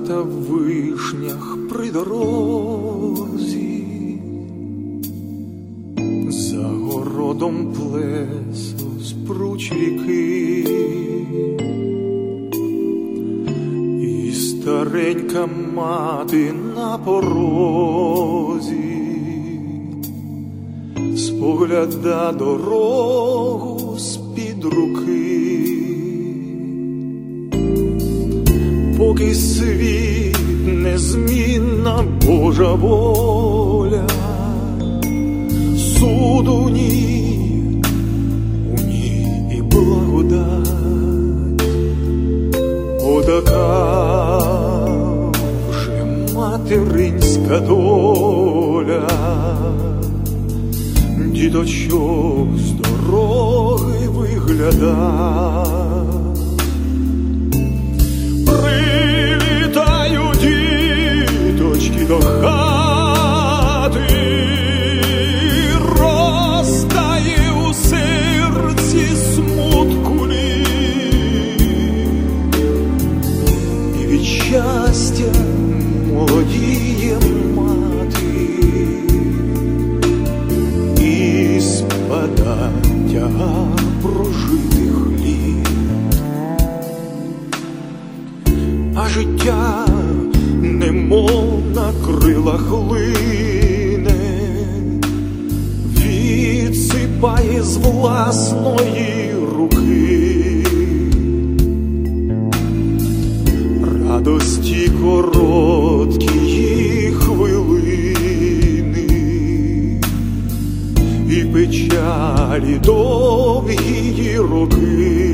хата в вишнях при дорозі, за городом плесо спруч ріки, і старенька мати на порозі спогляда дорогу з-під руки. Поки світ незмінна Божа воля, суд у ній і благодать. Отака вже материнська доля, діточок з дороги виглядає. Прилітають діточки до хати, розтає у серці смутку лід, і від щастя молодіє мати, і спада тяга прожитих літ. А життя немов на крилах лине, відсипає з власної руки. Радості короткі хвилини, і печалі довгі роки.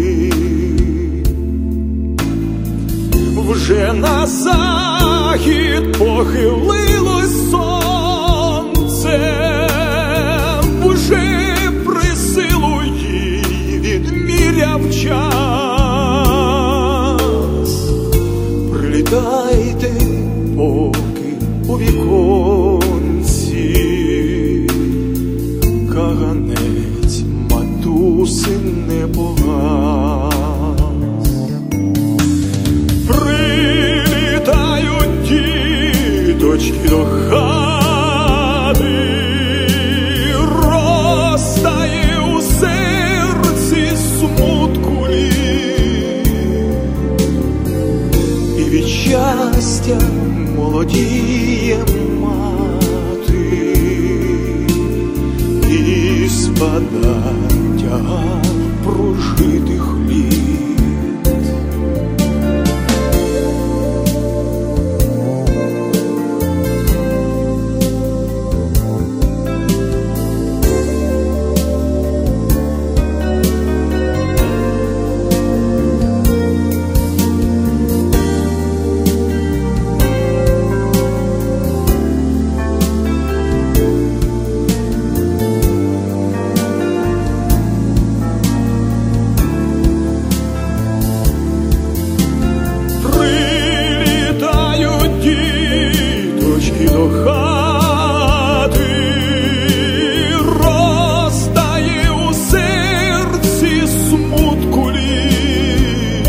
Вже на захід похилилось сонце, вже присилу їй відміряв час. Прилітайте, поки у віконці каганець матусин не погас. Прилітають діточки до хати, розтає у серці смутку лід, і від щастя молодіє мати, і спада тяга прожитих літ. До хати, розтає у серці смутку лід,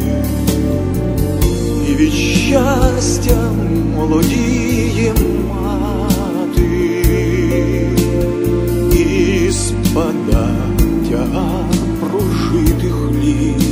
і від щастя молодіє мати, і спада тяга прожитих літ.